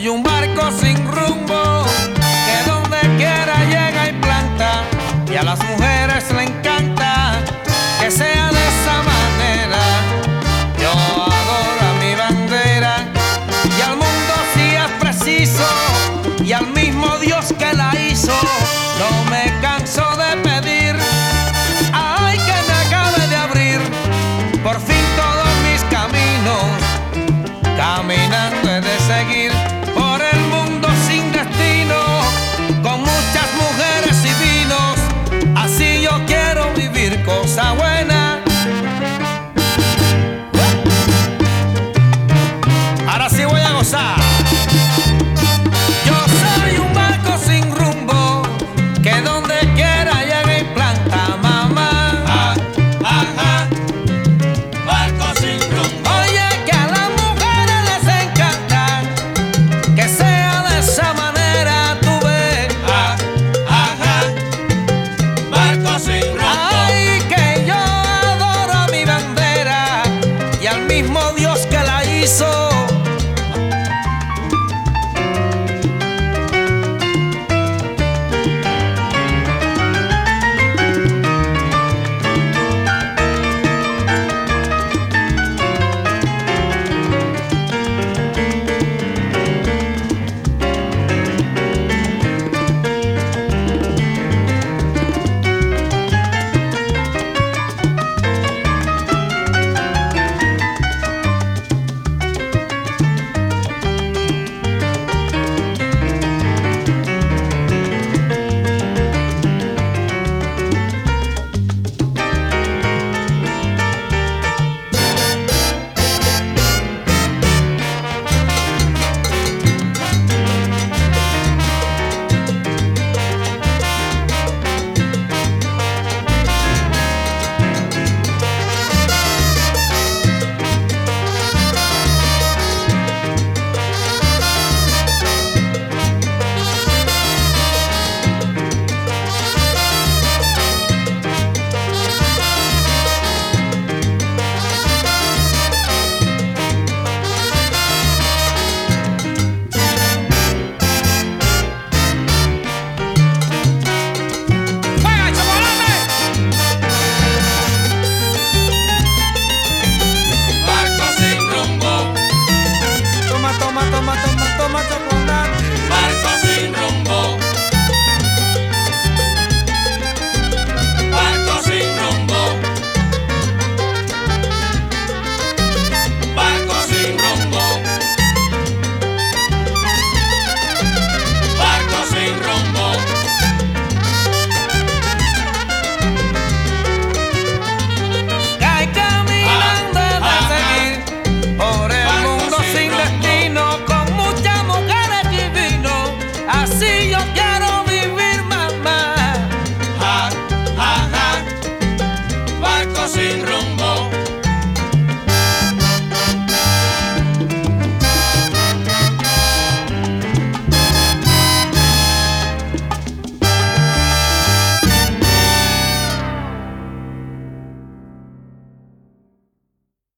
Soy un barco sin rumbo que donde quiera llega y planta, y a las mujeres le encanta que sea de esa manera. Yo adoro a mi bandera y al mundo si es preciso, y al mismo Dios que la hizo. No me canso de pedir, ay, que me acabe de abrir por fin todos mis caminos. Caminando he de seguir por el mundo sin destino, con muchas mujeres y vinos. Así yo quiero vivir, cosa buena. Ahora sí voy a gozar. Yo soy un barco sin rumbo que donde